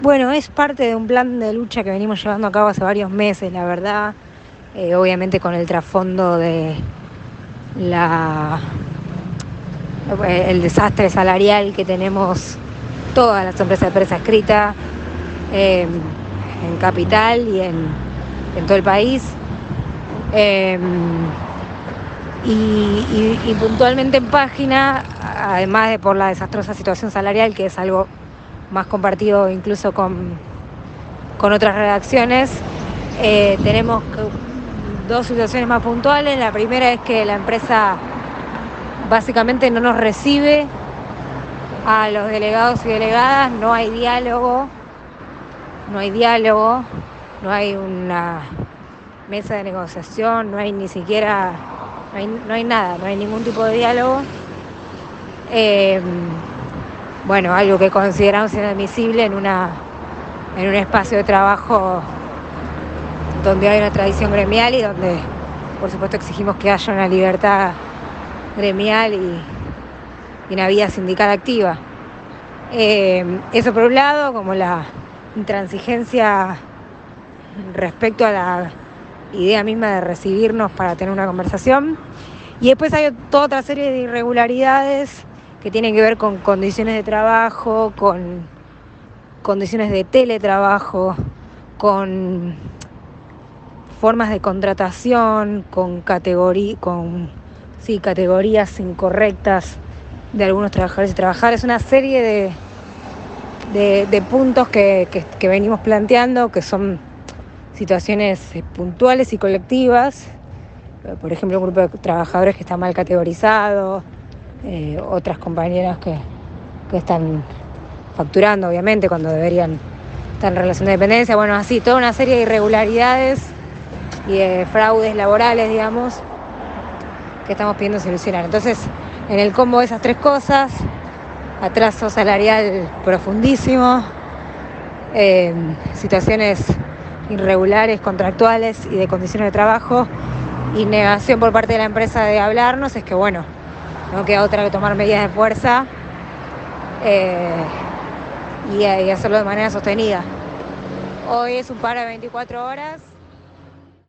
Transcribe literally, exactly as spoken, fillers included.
Bueno, es parte de un plan de lucha que venimos llevando a cabo hace varios meses, la verdad, eh, obviamente con el trasfondo de la el desastre salarial que tenemos todas las empresas de prensa escrita eh, en Capital y en, en todo el país. Eh, y, y, y puntualmente en Página, además de por la desastrosa situación salarial, que es algo más compartido incluso con, con otras redacciones, eh, tenemos dos situaciones más puntuales. La primera es que la empresa básicamente no nos recibe a los delegados y delegadas, no hay diálogo, no hay diálogo, no hay una mesa de negociación, no hay ni siquiera, no hay, no hay nada, no hay ningún tipo de diálogo. Eh, bueno, algo que consideramos inadmisible en una en un espacio de trabajo donde hay una tradición gremial y donde, por supuesto, exigimos que haya una libertad gremial y, y una vida sindical activa. Eh, eso por un lado, como la intransigencia respecto a la idea misma de recibirnos para tener una conversación. Y después hay toda otra serie de irregularidades que tienen que ver con condiciones de trabajo, con condiciones de teletrabajo, con formas de contratación, con, categorí- con sí, categorías incorrectas de algunos trabajadores y trabajadoras. Una serie de, de, de puntos que, que, que venimos planteando, que son situaciones puntuales y colectivas. Por ejemplo, un grupo de trabajadores que está mal categorizado, eh, otras compañeras que, que están facturando, obviamente, cuando deberían estar en relación de dependencia. Bueno, así, toda una serie de irregularidades y de fraudes laborales, digamos, que estamos pidiendo solucionar. Entonces, en el combo de esas tres cosas, atraso salarial profundísimo, eh, situaciones irregulares, contractuales y de condiciones de trabajo, y negación por parte de la empresa de hablarnos, es que bueno, no queda otra que tomar medidas de fuerza eh, y, y hacerlo de manera sostenida. Hoy es un paro de veinticuatro horas.